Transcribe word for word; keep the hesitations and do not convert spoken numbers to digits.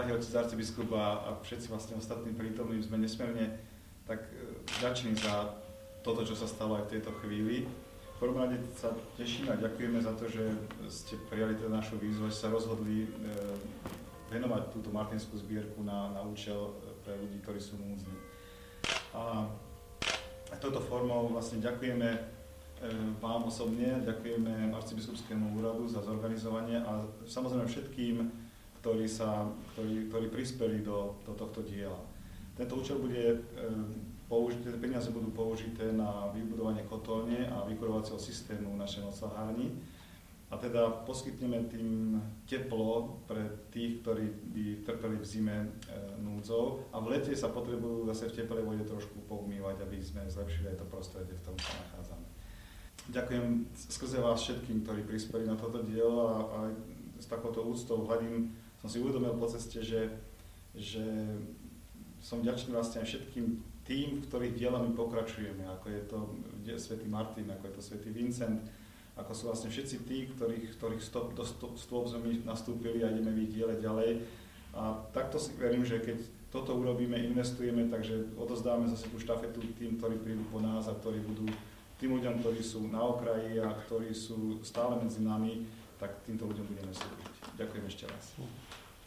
drahý otec arcibiskup a, a všetci vlastne ostatní prítomní sme nesmierne tak vďační za toto, čo sa stalo aj v tejto chvíli. V prvom rade sa tešíme a ďakujeme za to, že ste prijali teda našu výzvu, že sa rozhodli e, venovať túto martinskú zbierku na, na účel pre ľudí, ktorí sú núdzni. A touto formou vlastne ďakujeme e, vám osobne, ďakujeme arcibiskupskému úradu za zorganizovanie a samozrejme všetkým, ktorí, sa, ktorí, ktorí prispeli do, do tohto diela. Tento účel bude e, použité, peniaze budú použité na vybudovanie kotolne a vykurovacieho systému v našej nocľahárni. A teda poskytneme tým teplo pre tých, ktorí by trpeli v zime e, núdzou. A v lete sa potrebujú zase v teplej vode trošku poumývať, aby sme zlepšili aj to prostredie, v ktorom sa nachádzame. Ďakujem skrze vás všetkým, ktorí prispeli na toto dielo a, a s takouto úctou hľadím, som si uvedomil po ceste, že, že som vďačný vlastne aj všetkým tým, v ktorých dielami pokračujeme, ako je to svätý Martin, ako je to svätý Vincent, ako sú vlastne všetci tí, ktorých, ktorých stop, do stôp sme my nastúpili a ideme v ich diele ďalej. A takto si verím, že keď toto urobíme, investujeme, takže odozdáme zase tú štafetu tým, ktorí prídu po nás a ktorí budú tým ľuďom, ktorí sú na okraji a ktorí sú stále medzi nami, tak týmto ľuďom budeme slúžiť. Ďakujem ešte raz.